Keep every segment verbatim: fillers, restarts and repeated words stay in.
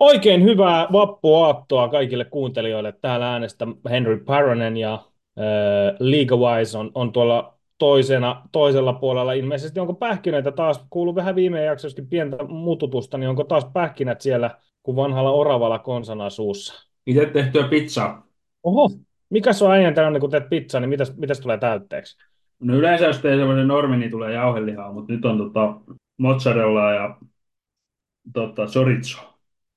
Oikein hyvää vappuaattoa kaikille kuuntelijoille. Täällä äänestä Henry Paronen ja äh, League-Wise on, on tuolla toisena, toisella puolella. Ilmeisesti onko pähkinöitä taas, kuuluu vähän viime jaksossakin pientä mututusta, niin onko taas pähkinät siellä kuin vanhalla oravalla konsana suussa? Itse tehtyä pizzaa. Oho, mikä se on äijän tällainen, kun teet pizzaa, niin mitäs, mitäs tulee täytteeksi? No yleensä jos teet semmoisen normin, niin tulee jauhelihaa, mutta nyt on tota mozzarellaa ja tota chorizo.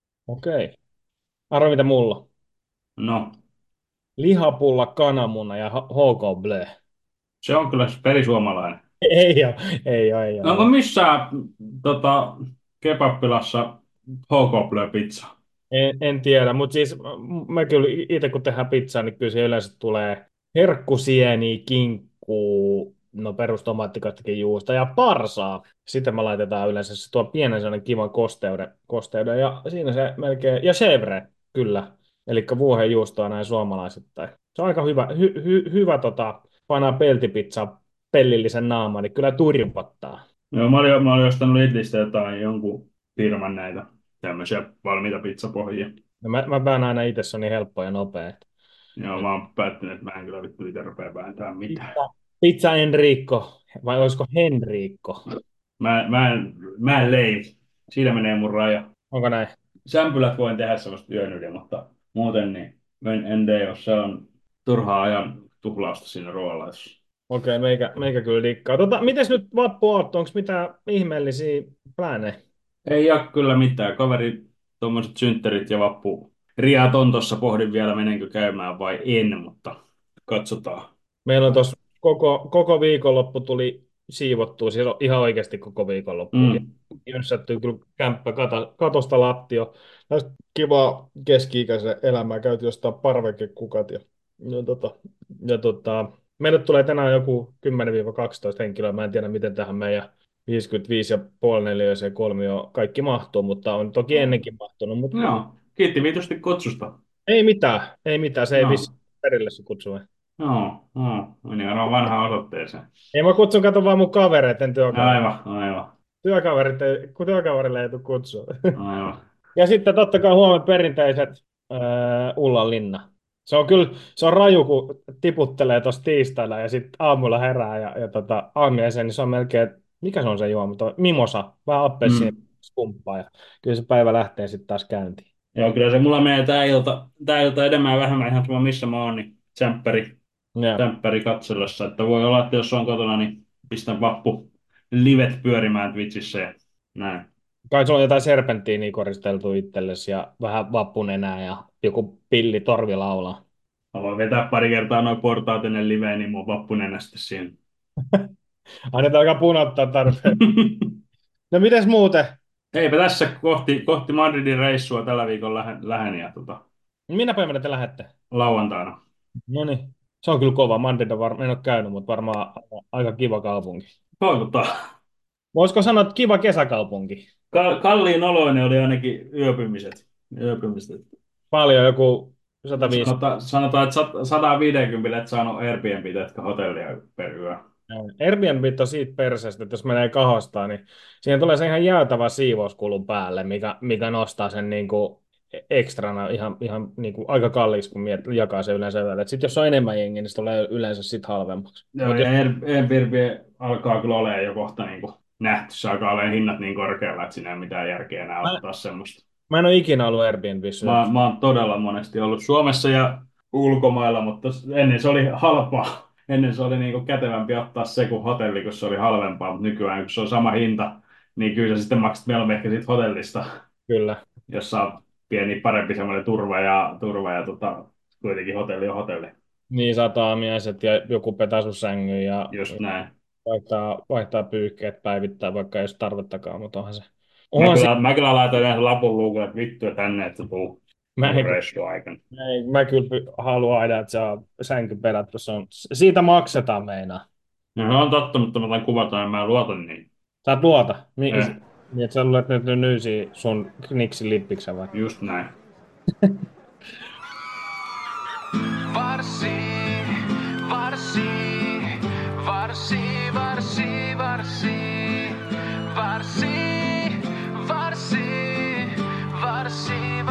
Okei. Arvo mitä mulla on. No, Lihapulla, kananmuna ja H K Blö. se on kyllä perisuomalainen. Ei ole, ei ole, ei ole. Ei Onko ole. missään tota, kebappilassa H K pizza? En, en tiedä, mutta siis m- mä kyllä itse kun tehdään pizzaa, niin kyllä se yleensä tulee herkkusieni, kinkkuu, no perustomaattikaistakin juusta ja parsaa. Sitten me laitetaan yleensä se tuo pienen sellainen kivan kosteuden, kosteuden ja siinä se melkein, ja chèvre, kyllä. Eli vuohenjuustoa näin suomalaisittain. Se on aika hyvä, hy, hy, hyvä tota, panaa peltipizza pellillisen naamaan, niin kyllä turpottaa. Joo, mä olin, mä olin ostanut Lidlistä jotain jonkun firman näitä tämmöisiä valmiita pizzapohjia. Ja mä, mä pään aina itse, se on niin helppo ja nopea. Joo, mä oon päättänyt, että mä en kyllä vittu itse rupea vääntämään mitään. Pizza, Pizza Enrico, vai olisiko Henrico? Mä, mä en, mä en leivä. Siinä menee mun raja. Onko näin? Sämpylät voin tehdä semmoista yön yli, mutta muuten niin en, en tee, jos se on turhaa ajan tuhlausta siinä ruoanlaitossa. Okei, meikä, meikä kyllä dikkaa. Tota, mites nyt vappuaatto, onko mitään ihmeellisiä pläänejä? Ei ole kyllä mitään. Kaveri, tuommoiset synttärit ja vappu. Riat on tossa, pohdin vielä menenkö käymään vai en, mutta katsotaan. Meillä on tuossa koko, koko viikonloppu tuli siivottua, siis ihan oikeasti koko viikonloppu. Ja Mm. jyssättyy kyllä kämppä kata, katosta lattio. Tästä kivaa keski-ikäisen elämää, käytiin jostain parvekekukat ja, ja, tota, ja tota, meille tulee tänään joku kymmenen kaksitoista henkilöä. Mä en tiedä, miten tähän meidän viisikymmentäviisi ja puoli neliöiseen kolmioon kaikki mahtuu, mutta on toki ennenkin mahtunut, mutta Joo, kiitti viitosti kutsusta. ei mitään, ei mitään, se ei vissi Joo, perille se kutsu. joo, joo. Meni aina vanhaan osoitteeseen. Ei mä kutsun, kato vaan mun kavereiden työkavereita. Aivan, aivan, Työkaverit ei, kun työkaverille ei tule kutsua. aivan. Ja sitten totta kai huomenna perinteiset äh, Ullan linna. Se on kyllä, se on raju, kun tiputtelee tuossa tiistaina ja sitten aamulla herää ja, ja tota, aamiaisen, niin se on melkein, mikä se on se juoma, tuo mimosa, vähän appelsiini Mm. skumppaa ja kyllä se päivä lähtee sitten taas käyntiin. Joo, kyllä se mulla menee tää ilta, tää ilta enemmän ja vähemmän ihan sama missä mä oon, niin tsemppäri, Ja. tsemppäri katsellessa. Että voi olla, että jos on kotona, niin pistän vappu livet pyörimään Twitchissä ja näin. Kai sulla on jotain serpenttiiniä koristeltu itsellesi ja vähän vappunenää ja joku pilli torvilaula. Mä voin vetää pari kertaa noin portaat ennen liveen, niin mun vappunenä sitten siinä. Annetaan alkaa punottaa tarpeen. No mites muuten? Eipä tässä kohti, kohti Madridin reissua tällä viikolla lähen, lähen ja tota, Minä päivänä te lähdette? lauantaina. No niin. Se on kyllä kova. Madrid on varmaan, en ole käynyt, mutta varmaan aika kiva kaupunki. Toivotaan. Voisiko sanoa, että kiva kesäkaupunki? Ka- kalliin oloinen oli ainakin yöpymiset. Yöpymiset. Paljon, joku sata viisi. Sanotaan, sanotaan että sat- sata viisikymmentä et saanut Airbnb, jotka hotellia per yö. Airbnb on siitä perseestä, että jos menee kahostaan, niin siihen tulee se ihan jäätävä siivouskulun päälle, mikä, mikä nostaa sen niin kuin ekstrana ihan, ihan niin kuin aika kalliiksi, kun miet, jakaa se yleensä yöllä. Sitten jos on enemmän jengiä, niin se tulee yleensä sit halvemmaksi. Joo, Mutta ja jos Air- Airbnb alkaa kyllä olemaan jo kohta niin kuin nähty. Se alkaa olemaan hinnat niin korkealla, että siinä ei ole mitään järkeä enää mä, ottaa semmoista. mä en ole ikinä ollut Airbnbissä. Mä, mä oon todella monesti ollut Suomessa ja ulkomailla, mutta ennen se oli halpaa. Ennen se oli niin kuin kätevämpi ottaa se kuin hotelli, kun se oli halvempaa, mutta nykyään kun se on sama hinta, niin kyllä sä sitten maksat mieluummin ehkä siitä hotellista, Kyllä. jossa on pieni parempi semmoinen turva ja, turva ja tota, kuitenkin hotelli on hotelli. Niin sataamiaiset ja joku petaa sun sängyn ja Just näin. vaihtaa, vaihtaa pyyhkeet päivittää, vaikka ei olisi tarvettakaan, mutta onhan se. Mä Onhan se. kyllä, mä kyllä laitoin yhden lapun luukulle, että vittu, että tänne, että se tuu Mä, mun en, reissuaikana. mä, en, mä kyllä py- haluan aina, että se on sänky pelattu. Se on, siitä maksetaan meinaa. No, se on totta, mutta mä otan kuvata ja mä luotan niin. Sä et luota. Mi, Eh, niin, että sä luulet nyt nyysiä sun Kniksin lippiksen vai? just näin. Varsi, varsi, varsi, varsi, varsi, varsi, varsi, varsi,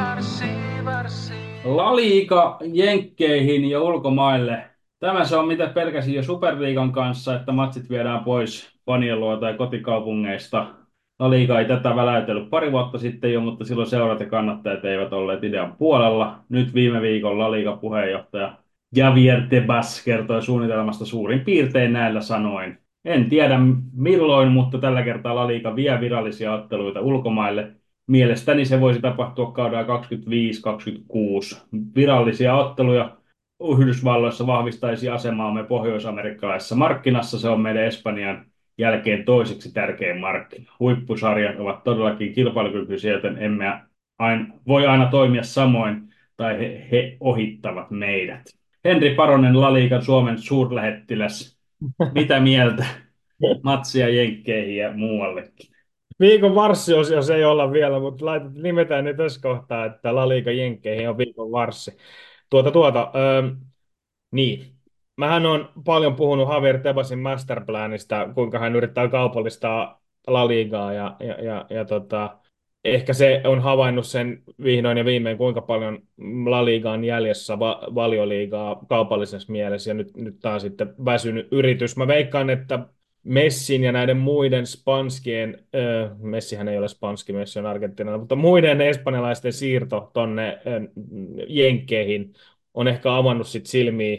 La Liga jenkkeihin ja ulkomaille. Tämä se on mitä pelkäsin jo Superliigan kanssa, että matsit viedään pois fanien luota ja kotikaupungeista. La Liga ei tätä väläytellyt pari vuotta sitten jo, mutta silloin seurat ja kannattajat eivät olleet idean puolella. Nyt viime viikolla La Liga puheenjohtaja Javier Tebas kertoi suunnitelmasta suurin piirtein näillä sanoin. En tiedä milloin, mutta tällä kertaa La Liga vie virallisia otteluita ulkomaille. Mielestäni se voisi tapahtua kaudella kaksikymmentäviisi kaksikymmentäkuusi. Virallisia otteluja Yhdysvalloissa vahvistaisi asemaamme pohjois-amerikkalaisessa markkinassa. Se on meidän Espanjan jälkeen toiseksi tärkein markkina. Huippusarjat ovat todellakin kilpailukykyisiä, joten emme aina, voi aina toimia samoin tai he, he ohittavat meidät. Henri Paronen, La Ligan Suomen suurlähettiläs. Mitä mieltä? Matsia jenkkeihin ja muuallekin. Viikon varssi, jos ei olla vielä, mutta laitet, nimetään nyt tässä kohtaa, että La Liga jenkkeihin on viikon varssi. Tuota, tuota, öö, niin. Mähän on paljon puhunut Javier Tebasin masterplanista, kuinka hän yrittää kaupallistaa La Ligaa ja, ja, ja, ja tota, ehkä se on havainnut sen vihdoin ja viimein, kuinka paljon La Liga on jäljessä va- Valioliigaa kaupallisessa mielessä ja nyt, nyt tämä on sitten väsynyt yritys. Mä veikkaan, että Messin ja näiden muiden Spanskien, äh, Messihän ei ole Spanski, Messi on Argentiinalla, mutta muiden espanjalaisten siirto tonne äh, Jenkkeihin on ehkä avannut sit silmiä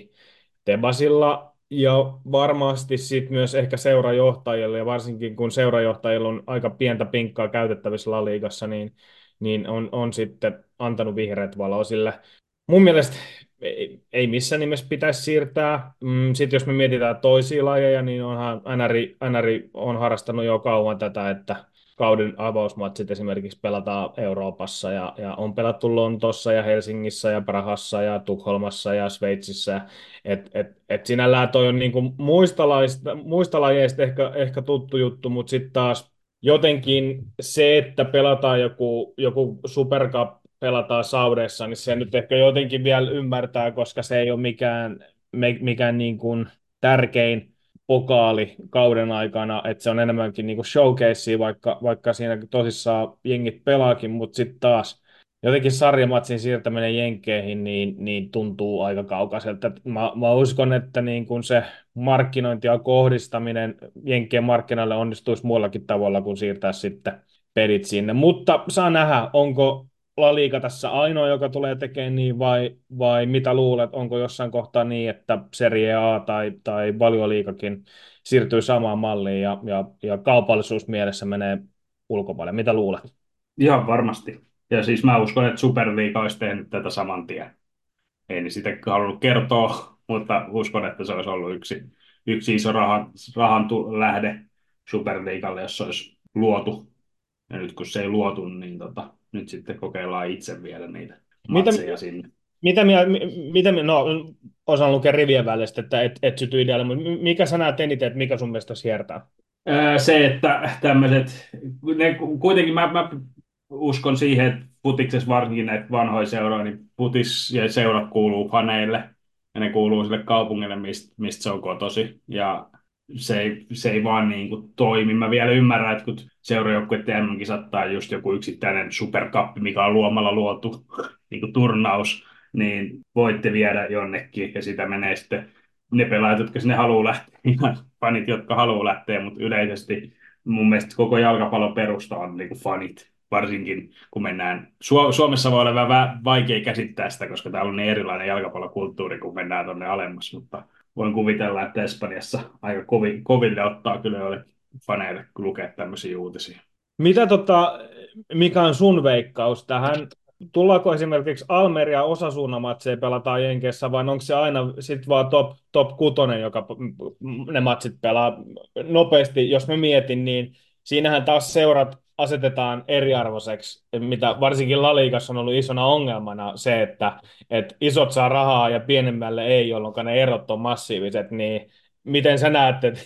Tebasilla ja varmasti sit myös ehkä seurajohtajille, ja varsinkin kun seurajohtajilla on aika pientä pinkkaa käytettävissä La Ligassa, niin, niin on, on sitten antanut vihreät valoa sille. Mun mielestä ei, ei missään nimessä pitäisi siirtää. Mm, sitten jos me mietitään toisia lajeja, niin onhan N R I, N R I on harrastanut jo kauan tätä, että kauden avausmatsit esimerkiksi pelataan Euroopassa ja, ja on pelattu Lontoossa ja Helsingissä ja Prahassa ja Tukholmassa ja Sveitsissä. Et, et, et sinällään toi on niinku muista, laista, muista lajeista ehkä, ehkä tuttu juttu, mutta sitten taas jotenkin se, että pelataan joku, joku Super Cup, pelataan Saudeissa, niin se nyt ehkä jotenkin vielä ymmärtää, koska se ei ole mikään, mikään niin kuin tärkein pokaali kauden aikana, että se on enemmänkin niin kuin showcase, vaikka, vaikka siinä tosissaan jengit pelaakin, mutta sitten taas jotenkin sarjamatsin siirtäminen jenkkeihin niin, niin tuntuu aika kaukaiselta. Mä, mä uskon, että niin kun se markkinointi ja kohdistaminen jenkkien markkinoille onnistuisi muillakin tavalla kuin siirtää sitten pelit sinne. Mutta saa nähdä, onko La Liga tässä ainoa, joka tulee tekemään niin, vai, vai mitä luulet, onko jossain kohtaa niin, että Serie A tai, tai Valioliigakin siirtyy samaan malliin ja, ja, ja kaupallisuus mielessä menee ulkomaille. Mitä luulet? Ihan varmasti. Ja siis mä uskon, että Superliiga olisi tehnyt tätä saman tien. Ei niin sitä halunnut kertoa, mutta uskon, että se olisi ollut yksi, yksi iso rahan, rahan tu- lähde Superliigalle, jos se olisi luotu. Ja nyt kun se ei luotu, niin tota, nyt sitten kokeillaan itse vielä niitä Mitä, matseja sinne. mitä, mitä, mitä, no, osaan lukea rivien välistä, että et, et syty idealle, mutta mikä sä näet eniten, että mikä sun mielestä hiertää? Öö, Se, että tämmöiset, ne kuitenkin mä, mä uskon siihen, että futiksessa varsinkin näitä vanhoja seuroja, niin futis ja seurat kuuluu faneille ja ne kuuluu sille kaupungille, mistä, mistä se on kotosi. Ja se ei, se ei vaan niin kuin toimi. Mä vielä ymmärrän, että kun seurajoukkueiden M M-kisat tai just joku yksittäinen superkappi, mikä on luomalla luotu niin kuin turnaus, niin voitte viedä jonnekin ja sitä menee sitten ne pelaajat, jotka sinne haluaa lähteä, ja fanit, jotka haluaa lähteä, mutta yleisesti mun mielestä koko jalkapallon perusta on niin kuin fanit, varsinkin kun mennään. Su- Suomessa voi olla vähän vaikea käsittää sitä, koska täällä on niin erilainen jalkapallokulttuuri, kun mennään tuonne alemmas, mutta voin kuvitella, että Espanjassa aika kovi, koville ottaa kyllä jollekin faneille lukea tämmöisiä uutisia. Mitä tota, mikä on sun veikkaus tähän? Tullaanko esimerkiksi Almeria Osasuna-matseja pelataan Jenkeissä, vai onko se aina sit vaan top, top kutonen, joka ne matsit pelaa nopeasti? Jos mä mietin, niin siinähän taas seurat asetetaan eriarvoiseksi, mitä varsinkin La Ligassa on ollut isona ongelmana se, että, että isot saa rahaa ja pienemmälle ei, jolloin ne erot on massiiviset, niin miten sä näet, että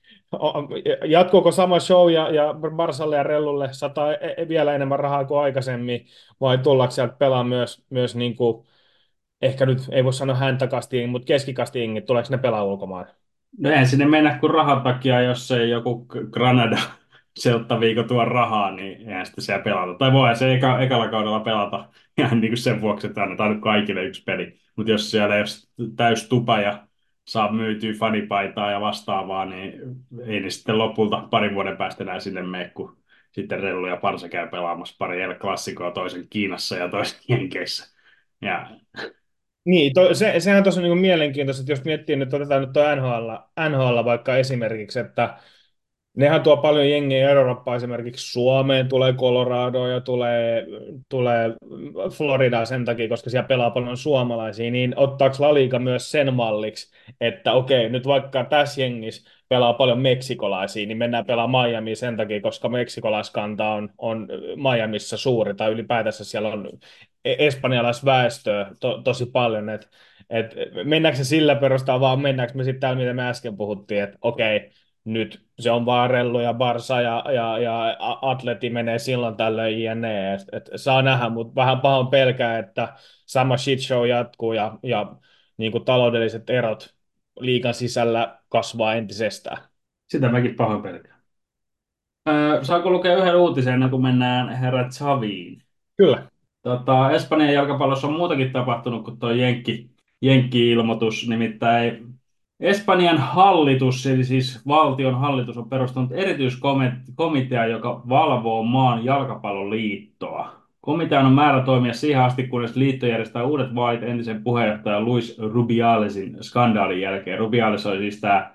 jatkuuko sama show ja, ja Barsalle ja Rellulle sataa e- e- vielä enemmän rahaa kuin aikaisemmin, vai tullaanko sieltä pelaa myös, myös niin kuin, ehkä nyt ei voi sanoa häntäkastiin, mutta keskikastiin, tuleeko ne pelaa ulkomaan? No eihän sinne mennä kuin rahan takia, jos ei joku Granada Celta Vigo tuo rahaa, niin eihän sitten siellä pelata. Tai voihan se eka, ekalla kaudella pelata ihan niin kuin sen vuoksi, että annetaan nyt kaikille yksi peli. Mutta jos siellä ei ole täys tupa ja saa myytyä fanipaitaa ja vastaavaa, niin ei ne sitten lopulta parin vuoden päästä enää sinne mene, kun sitten Rellu ja Parsa käy pelaamassa pari El Clasicoa, toisen Kiinassa ja toisen Jenkeissä. Ja Niin, to, se, sehän tuossa on niin mielenkiintoista, että jos miettii nyt, otetaan nyt tuo N H L, N H L vaikka esimerkiksi, että nehän tuo paljon jengiä Eurooppaa, esimerkiksi Suomeen tulee Colorado ja tulee, tulee Floridaa sen takia, koska siellä pelaa paljon suomalaisia, niin ottaako La Liga myös sen malliksi, että okei, nyt vaikka tässä jengissä pelaa paljon meksikolaisia, niin mennään pelaamaan Miamiin sen takia, koska meksikolaiskanta on, on Miamissa suuri, tai ylipäätänsä siellä on espanjalaisväestöä to, tosi paljon, että et, mennäänkö se sillä perusteella, vaan mennäänkö me sitten täällä, mitä me äsken puhuttiin, että okei, nyt se on vaan Rellu ja Barsa ja, ja, ja Atleti menee silloin tällöin jne. Et, et saa nähdä, mutta vähän pahoin pelkää, että sama shit show jatkuu ja, ja niin kuin taloudelliset erot liigan sisällä kasvaa entisestään. sitä mäkin pahoin pelkään. Öö, saanko lukea yhden uutisen ennen kuin mennään herra Xaviin? Kyllä. Tota, Espanjan jalkapallossa on muutakin tapahtunut kuin tuo Jenkki, Jenkki-ilmoitus. Nimittäin Espanjan hallitus, eli siis valtion hallitus, on perustanut erityiskomitea, joka valvoo maan jalkapalloliittoa. Komitean on määrä toimia siihen asti, kunnes liitto järjestää uudet vaalit entisen puheenjohtajan Luis Rubialesin skandaalin jälkeen. Rubiales oli siis tämä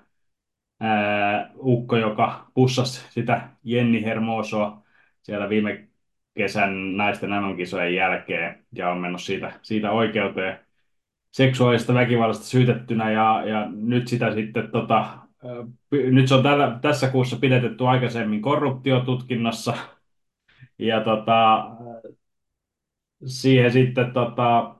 ää, ukko, joka pussasi sitä Jenni Hermosoa siellä viime kesän naisten M M-kisojen jälkeen ja on mennyt siitä, siitä oikeuteen seksuaalista väkivallasta syytettynä ja, ja nyt sitä sitten tota, ää, py- nyt se on tällä, tässä kuussa pidetetty aikaisemmin korruptiotutkinnassa ja tota, siihen sitten tota,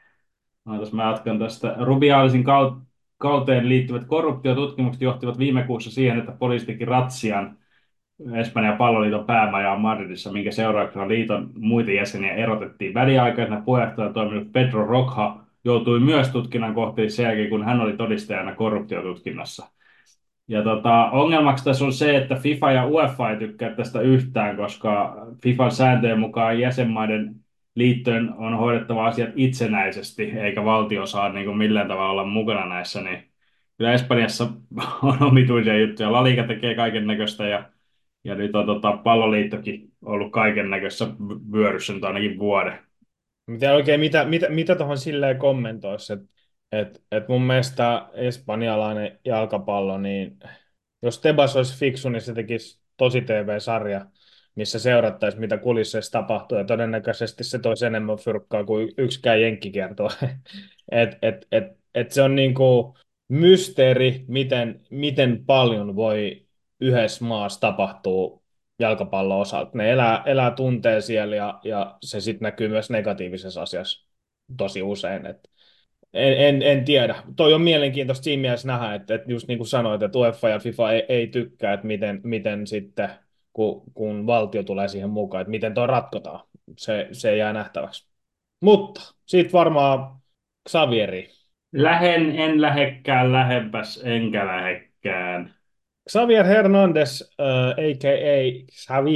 Ootas, mä jatkan tästä. Rubialisin kau- kauteen liittyvät korruptiotutkimukset johtivat viime kuussa siihen, että poliisi teki ratsian Espanjan palloliiton päämajaan Madridissa, minkä seurauksena liiton muita jäseniä erotettiin. Väliaikaisena puheenjohtajana toiminut Pedro Roja joutui myös tutkinnan kohteeksi sen jälkeen, kun hän oli todistajana korruptiotutkinnassa. Ja tota, ongelmaksi tässä on se, että FIFA ja UEFA ei tykkää tästä yhtään, koska FIFAn sääntöjen mukaan jäsenmaiden liittojen on hoidettava asiat itsenäisesti, eikä valtio saa niin kuin millään tavalla olla mukana näissä. Niin kyllä Espanjassa on omituisia juttuja. La Liga tekee kaiken näköistä ja, ja nyt on tota, palloliittokin ollut kaiken näköisessä vyöryssä nyt ainakin vuoden. Mitä oikein, mitä, mitä, mitä tuohon silleen kommentoisi, että et, et mun mielestä espanjalainen jalkapallo, niin jos Tebas olisi fiksu, niin se tekisi tosi T V-sarja, missä seurattaisiin, mitä kulisseissa tapahtuu, ja todennäköisesti se toisi enemmän fyrkkaa kuin yksikään jenkki kertoo. et, et, et, et se on niinku mysteeri, miten, miten paljon voi yhdessä maassa tapahtua jalkapallon osalta. Ne elää, elää tuntee siellä, ja, ja se sitten näkyy myös negatiivisessa asiassa tosi usein. Et en, en, en tiedä. Toi on mielenkiintoista siinä mielessä nähdä, että, että just niin kuin sanoit, että UEFA ja FIFA ei, ei tykkää, että miten, miten sitten, kun, kun valtio tulee siihen mukaan, että miten toi ratkotaan. Se, se jää nähtäväksi. Mutta siitä varmaan Xavieri. Lähen, en lähekkään, lähempäs, enkä lähekkään. Xavier Hernandez, äh, a k a. Xavi,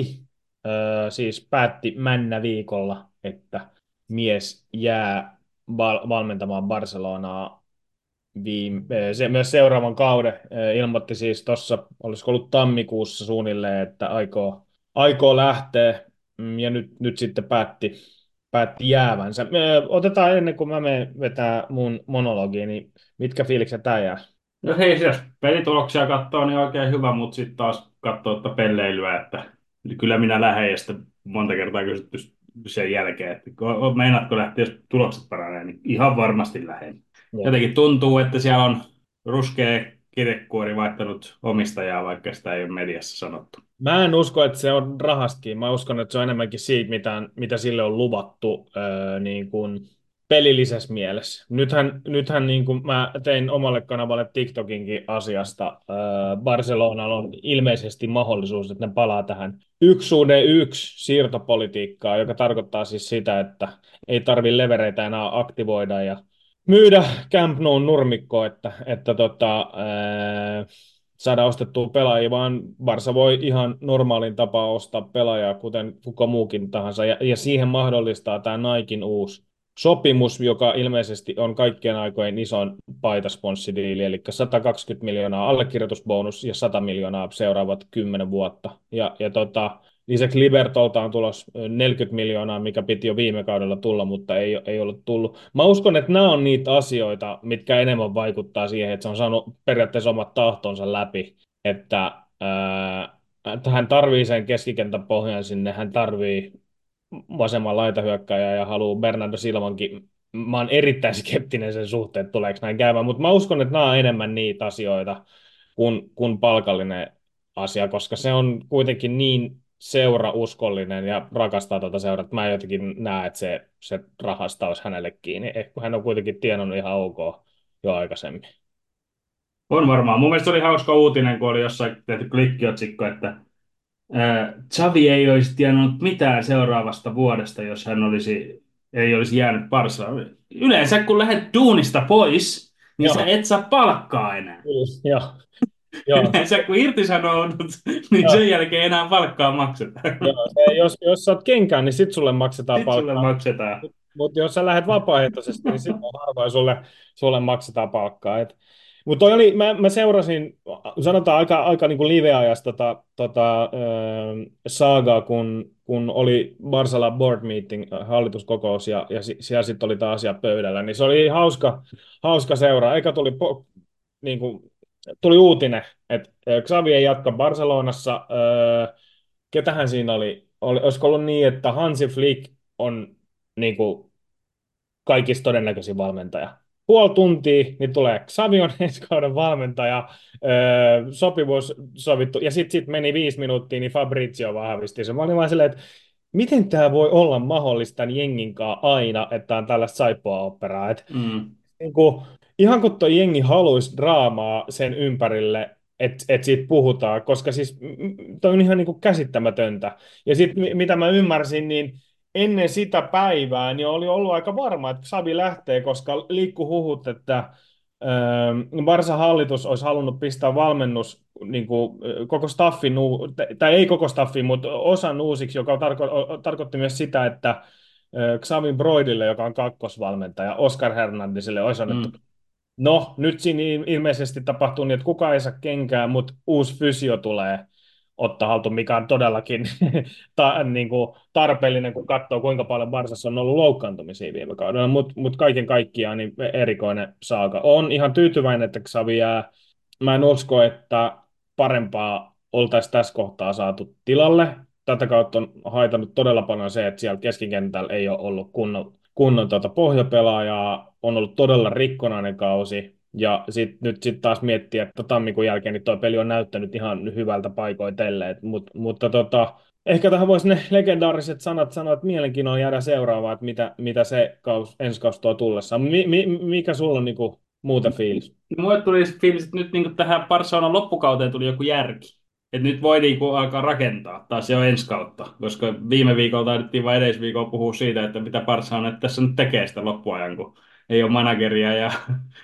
äh, siis päätti männä viikolla, että mies jää val- valmentamaan Barcelonaa viime, se myös seuraavan kauden. Ilmoitti siis tuossa, olisiko ollut tammikuussa suunnilleen, että aikoo, aikoo lähteä, mm, ja nyt, nyt sitten päätti, päätti jäävänsä. Otetaan ennen kuin mä menen vetää mun monologiin, niin mitkä fiilikset tää jää? No hei, jos pelituloksia katsoo, niin oikein hyvä, mutta sitten taas katsoo että pelleilyä, että kyllä minä lähden ja sitten monta kertaa kysytty sen jälkeen, että ko- meinaatko lähteä, jos tulokset paranee, niin ihan varmasti lähden. Joo. Jotenkin tuntuu, että siellä on ruskea kirjekuori vaihtanut omistajaa, vaikka sitä ei ole mediassa sanottu. Mä en usko, että se on rahastakin. Mä uskon, että se on enemmänkin siitä, mitä, mitä sille on luvattu öö, niin kuin pelillisessä mielessä. Nythän, nythän niin kuin mä tein omalle kanavalle TikTokinkin asiasta. Öö, Barcelonalla on ilmeisesti mahdollisuus, että ne palaa tähän yksi suhde yksi siirtopolitiikkaa, joka tarkoittaa siis sitä, että ei tarvitse levereitä enää aktivoida ja myydä Camp Noun nurmikkoa, että, että tota, öö, saada ostettua pelaajia, vaan Barsa voi ihan normaalin tapaa ostaa pelaajaa, kuten kuka muukin tahansa. Ja, ja siihen mahdollistaa tämä Niken uusi sopimus, joka ilmeisesti on kaikkien aikojen isoin paitasponssidiili, eli sata kaksikymmentä miljoonaa allekirjoitusbonus ja sata miljoonaa seuraavat kymmenen vuotta. Ja, ja tota, lisäksi Libertolta on tulos neljäkymmentä miljoonaa, mikä piti jo viime kaudella tulla, mutta ei, ei ollut tullut. Mä uskon, että nämä on niitä asioita, mitkä enemmän vaikuttaa siihen, että se on saanut periaatteessa omat tahtonsa läpi, että ää, että hän tarvii sen keskikentän pohjan sinne, hän tarvii vasemman laitahyökkääjä ja haluaa Bernardo Silvankin. Mä oon erittäin skeptinen sen suhteen, että tuleeko näin käymään, mutta mä uskon, että nämä on enemmän niitä asioita kuin, kuin palkallinen asia, koska se on kuitenkin niin seurauskollinen ja rakastaa tuota seuraa, että mä jotenkin näen, että se, se rahasta olisi hänelle kiinni. Ehkä hän on kuitenkin tienannut ihan ok jo aikaisemmin. On varmaan. Mun mielestä oli hauska uutinen, kun oli jossain tehty klikkiotsikko, että ää, Xavi ei olisi tiennyt mitään seuraavasta vuodesta, jos hän olisi, ei olisi jäänyt Barsaan. Yleensä kun lähdet duunista pois, niin sä Joo, et saa palkkaa enää. joo, joo. Yleensä kun irtisanoudut, niin Joo. sen jälkeen enää palkkaa maksetaan. Joo, se, jos, jos sä oot kenkään, niin sit sulle maksetaan Sitten sulle palkkaa. maksetaan. Mutta jos sä lähdet vapaaehtoisesti, niin sitten harvoin sulle, sulle maksetaan palkkaa. Mutta oli, mä, mä seurasin, sanotaan aika, aika niin kuin live-ajasta tota, tota, äh, saagaa, kun, kun oli Barsala board meeting, äh, hallituskokous, ja, ja si, siellä sitten oli tämä asia pöydällä. Niin se oli hauska, hauska seura. Eikä tuli, po, niin kuin, tuli uutinen, että äh, Xavi ei jatka Barcelonassa. Äh, ketähän siinä oli? oli? Olisiko ollut niin, että Hansi Flick on niin kuin kaikista todennäköisin valmentaja. Puoli tuntia, niin tulee Xavion ensi kauden valmentaja, öö, sopimus sovittu, ja sitten sit meni viisi minuuttia, niin Fabrizio vahvisti sen. Mä olin vaan silleen, että miten tämä voi olla mahdollista tämän jengin kanssa aina, että on tällaista saippua-operaa. Et, Mm. niin kuin, ihan kun tuo jengi haluaisi draamaa sen ympärille, että et siitä puhutaan, koska siis toi on ihan niin kuin käsittämätöntä. Ja sitten mitä mä ymmärsin, niin ennen sitä päivää niin oli ollut aika varma, että Xavi lähtee, koska liikkuu huhut, että ähm, Barsan hallitus olisi halunnut pistää valmennus niin kuin, koko staffin, tai ei koko staffin, mutta osan uusiksi, joka tarko- tarkoitti myös sitä, että äh, Xavi Broidille, joka on kakkosvalmentaja, Oscar Hernandezille olisi annettu. Mm. No, nyt siinä ilmeisesti tapahtuu niin, että kukaan ei saa kenkään, mutta uusi fysio tulee ottaa haltuun, mikä on todellakin ta, niin kuin tarpeellinen, kun katsoo, kuinka paljon Barsassa on ollut loukkaantumisia viime kaudella, mutta mut kaiken kaikkiaan niin erikoinen saaga. On ihan tyytyväinen, että Xavi jää. Mä en usko, että parempaa oltaisiin tässä kohtaa saatu tilalle. Tätä kautta on haitannut todella paljon se, että siellä keskikentällä ei ole ollut kunnon, kunnon tuota pohjapelaajaa, on ollut todella rikkonainen kausi, ja sit, nyt sitten taas miettiä, että tammikuun jälkeen niin tuo peli on näyttänyt ihan hyvältä paikoitelle, Mut, mutta tota, ehkä tähän voisi ne legendaariset sanat sanoa, että mielenkiinnolla jäädä seuraavaan, että mitä, mitä se kaus, ensi kausi tuo tullessaan. Mi, mi, mikä sulla on niinku muuta fiilis? Mulle tuli se fiilis, että nyt niin tähän Barcelonan loppukauteen tuli joku järki. Että nyt voi niin kuin alkaa rakentaa taas jo ensi kautta, koska viime viikolla taidettiin vain edellisviikolla puhua siitä, että mitä Barcelona tässä nyt tekee sitä loppuajan, kun ei ole manageria ja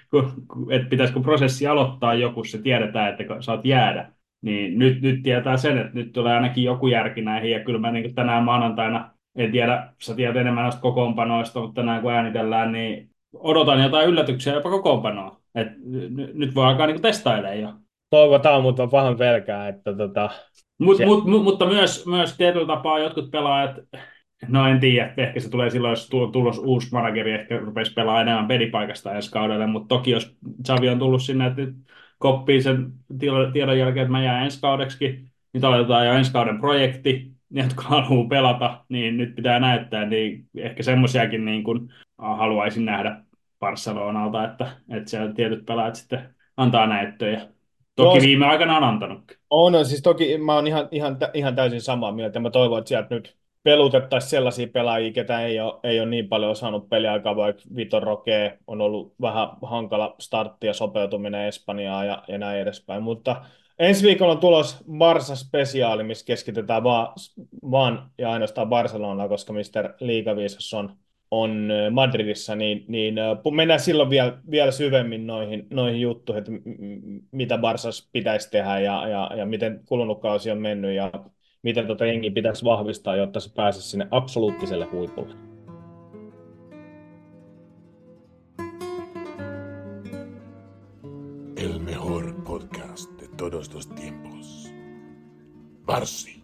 että pitäisikö prosessi aloittaa joku, se tiedetään, että saat jäädä. Niin nyt, nyt tietää sen, että nyt tulee ainakin joku järki näihin, ja kyllä mä niin tänään maanantaina, en tiedä, sä tiedät enemmän noista kokoonpanoista, mutta tänään kun äänitellään, niin odotan jotain yllätyksiä jopa kokoonpanoa. Et n- nyt voi alkaa niinku testailemaan jo. Toivotaan, mutta on pahan pelkää, että tota, Mut, se, mut, mut, mutta myös, myös tietyllä tapaa jotkut pelaajat, no en tiedä, ehkä se tulee silloin, jos tulos tulos uusi manageri, ehkä rupesi pelaamaan enemmän pelipaikasta ensi kaudelle, mutta toki jos Xavi on tullut sinne, että nyt koppii sen tiedon tiedon jälkeen, että mä jään ensi kaudeksi, nyt aloitetaan jo ensi kauden projekti, ne, jotka haluaa pelata, niin nyt pitää näyttää, niin ehkä semmoisiakin niin kuin haluaisin nähdä Barcelonalta, että, että siellä tietyt pelaajat sitten antaa näyttöjä. Toki joo, viime aikana on antanutkin. on, on, siis toki mä oon ihan, ihan, tä- ihan täysin samaa mieltä. Mä toivon, että sieltä nyt pelutettaisiin sellaisia pelaajia, ketä ei ole, ei ole niin paljon saanut peliaikaa, vaikka Vitor Roque on ollut vähän hankala startti ja sopeutuminen Espanjaan ja, ja näin edespäin. Mutta ensi viikolla on tulos Barsa-spesiaali, missä keskitytään vaan, vaan ja ainoastaan Barcelonaa, koska mister Liigaviisas on on Madridissa, niin, niin mennään silloin vielä, vielä syvemmin noihin, noihin juttuihin, että m- mitä Barsas pitäisi tehdä ja, ja, ja miten kulunut kausi on mennyt ja miten tota jengi pitäisi vahvistaa, jotta se pääsisi sinne absoluuttiselle huipulle. El mejor podcast de todos los tiempos. Barsi.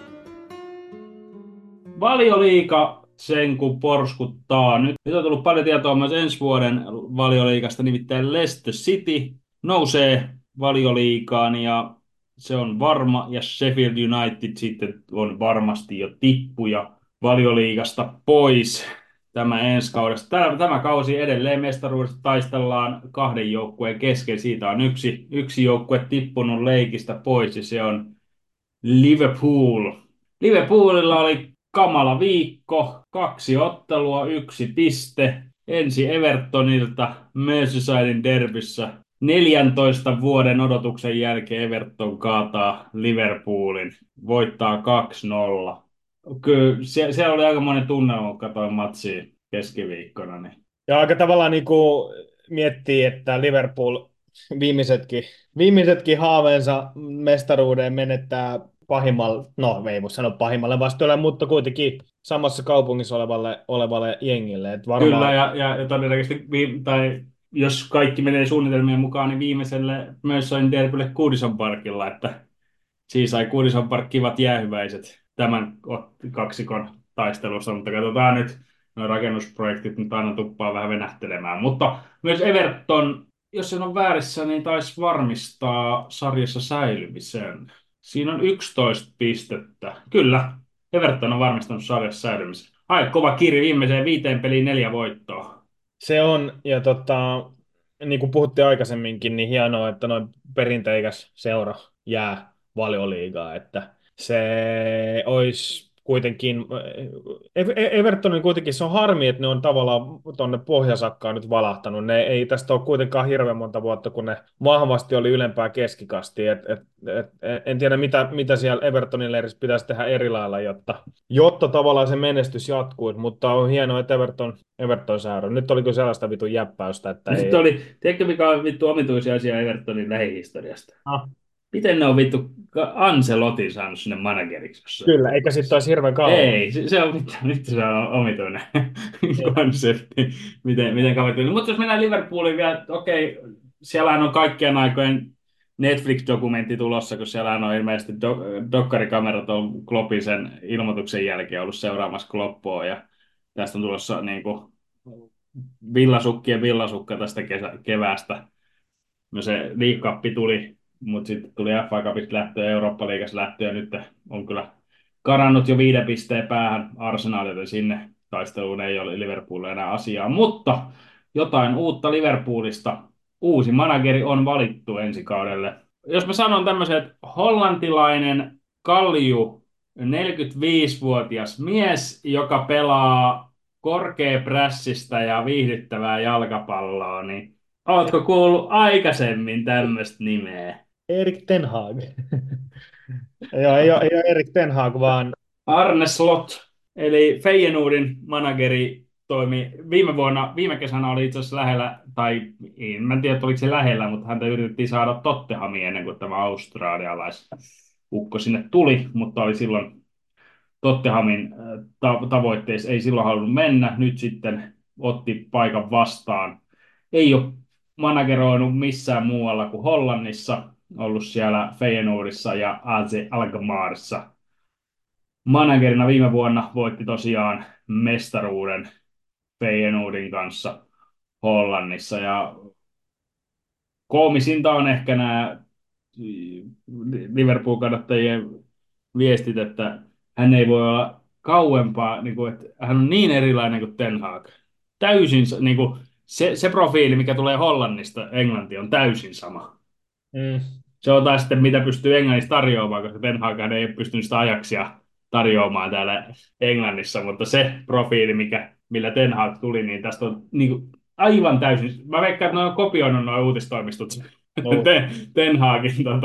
Valioliiga sen kun porskuttaa. Nyt, nyt on tullut paljon tietoa myös ensi vuoden Valioliigasta, nimittäin Leicester City nousee Valioliigaan ja se on varma, ja Sheffield United sitten on varmasti jo tippuja Valioliigasta pois tämä ensi kaudesta. Tämä, tämä kausi edelleen mestaruudesta taistellaan kahden joukkueen kesken. Siitä on yksi, yksi joukkue tippunut leikistä pois ja se on Liverpool. Liverpoolilla oli kamala viikko, kaksi ottelua, yksi piste. Ensi Evertonilta Merseysidin derbyssä. neljäntoista vuoden odotuksen jälkeen Everton kaataa Liverpoolin, voittaa kaksi nolla. Kyllä se, se oli aika monen tunnelma, kun katsoin matsia keskiviikkona. Niin. Ja aika tavallaan niin kuin miettii, että Liverpool viimeisetkin, viimeisetkin haaveensa mestaruuden menettää pahimmalle, no ei voi sanoa pahimmalle vastuulle, mutta kuitenkin samassa kaupungissa olevalle, olevalle jengille. Että varmaan... Kyllä, ja, ja, ja todennäköisesti, vi, tai jos kaikki menee suunnitelmien mukaan, niin viimeiselle Merseyside derbylle Goodison Parkilla, että siis sai Goodison Park kivat jäähyväiset tämän kaksikon taistelussa, mutta katsotaan nyt, nuo rakennusprojektit nyt aina tuppaa vähän venähtelemään. Mutta myös Everton, jos se on väärissä, niin taisi varmistaa sarjassa säilymisen. Siinä on yksitoista pistettä. Kyllä, Everton on varmistanut sarjassa säilymisen. Ai, kova kirja viimeiseen viiteen peliin neljä voittoa. Se on, ja tota, niin kuin puhuttiin aikaisemminkin, niin hienoa, että noin perinteikäs seura jää Valioliigaan, että se olisi kuitenkin, Evertonin kuitenkin se on harmi, että ne on tavallaan tuonne pohjasakkaan nyt valahtanut. Ne ei tästä ole kuitenkaan hirveän monta vuotta, kun ne vahvasti oli ylempää keskikastia. Et, et, et, en tiedä, mitä, mitä siellä Evertonin leirissä pitäisi tehdä eri lailla, jotta, jotta tavallaan se menestys jatkuu, mutta on hienoa, että Everton, Everton säärä. Nyt oli kyllä sellaista vitun jäppäystä, että ei... Oli, tiedätkö mikä on vittu omituisia asia Evertonin lähihistoriasta? Ah. Miten ne on vittu Ancelotin saanut sinne manageriksi? Kyllä, eikä sitten olisi hirveän kauan. Ei, se, se on, nyt se on omituinen konsepti, miten, miten kaverit. Mutta jos mennään Liverpooliin vielä, okei, siellähän on kaikkien aikojen Netflix-dokumentti tulossa, kun siellä on ilmeisesti do- dokkarikamerat on Kloppin sen ilmoituksen jälkeen ollut seuraamassa Kloppoa, ja tästä on tulossa niin kuin villasukkien villasukka tästä kesä, keväästä. No se League Cup tuli, mutta sitten tuli F A Cupista lähtö ja Eurooppa-liigassa lähtö, ja nyt on kyllä karannut jo viiden pisteen päähän Arsenalille, sinne taisteluun ei ole Liverpoolilla enää asiaa, mutta jotain uutta Liverpoolista. Uusi manageri on valittu ensi kaudelle. Jos mä sanon tämmöisen, että hollantilainen kalju, neljäkymmentäviisivuotias mies, joka pelaa korkeaprässistä ja viihdyttävää jalkapalloa, niin ootko kuullut aikaisemmin tämmöistä nimeä? Erik Ten Hag. Joo, ei ole, ei ole Erik Ten Hag, vaan... Arne Slot, eli Feyenoordin manageri, toimi viime vuonna, viime kesänä oli itse asiassa lähellä, tai en mä tiedä, oliko se lähellä, mutta häntä yritettiin saada Tottenhamiin ennen kuin tämä australialaisukko sinne tuli, mutta oli silloin Tottenhamin ta- tavoitteissa, ei silloin halunnut mennä, nyt sitten otti paikan vastaan. Ei ole manageroinut missään muualla kuin Hollannissa, ollut siellä Feyenoordissa ja A Z Alkmaarissa. Managerina viime vuonna voitti tosiaan mestaruuden Feyenoordin kanssa Hollannissa. Ja koomisinta on ehkä nämä Liverpool-kannattajien viestit, että hän ei voi olla kauempaa, niin kuin, että hän on niin erilainen kuin Ten Hag. Täysin niin kuin, se, se profiili, mikä tulee Hollannista Englantiin, on täysin sama. Mm. Se on taas sitten, mitä pystyy Englannissa tarjoamaan, koska Ten Hag ei ole pystynyt sitä ajaksia tarjoamaan täällä Englannissa, mutta se profiili, mikä, millä Ten Hag tuli, niin tästä on niin kuin, aivan täysin. Mä veikkaan, että ne on kopioinut nuo uutistoimistot No. Ten, Ten Hagin tota,